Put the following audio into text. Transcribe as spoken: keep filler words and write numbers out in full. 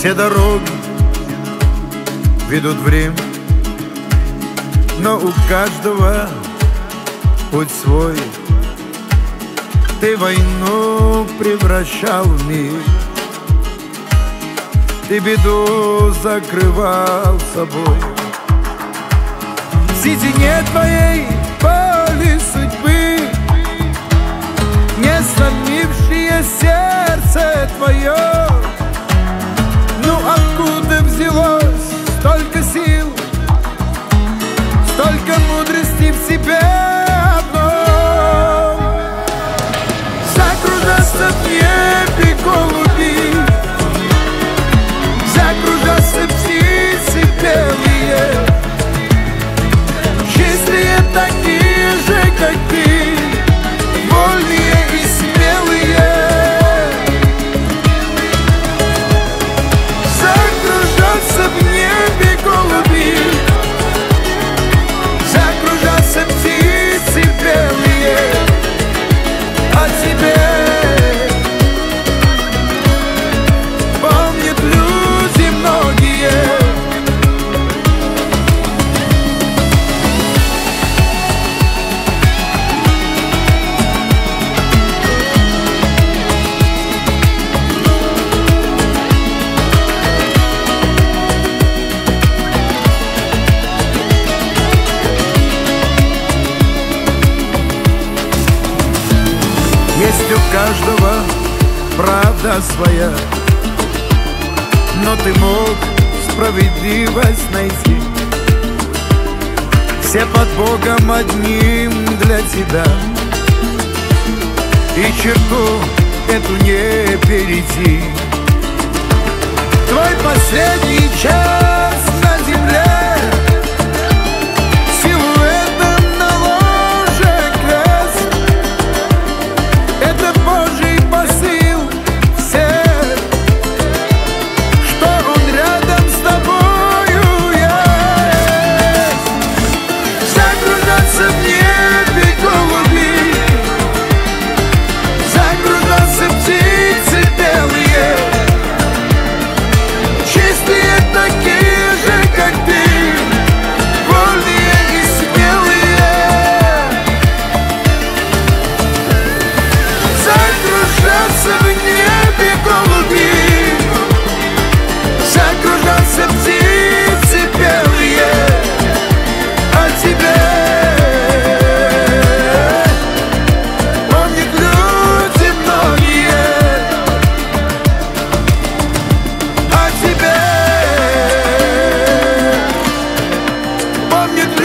Все дороги ведут в Рим, но у каждого путь свой. Ты войну превращал в мир, ты беду закрывал собой. В сетине твоей боли судьбы, не сломившее сердце твое. Ну откуда взялось столько сил, столько мудрости в себе одной? Закружаться в небе голуби, закружаться птицы белые, счастливее такие же, как ты, вольные и смелые. Закружаться в небе голуби, закружаться птицы белые, о тебе помнят люди многие. Есть у каждого правда своя, но ты мог справедливость найти. Все под Богом одним для тебя, и черту эту не перейти. Твой последний час на земле помнит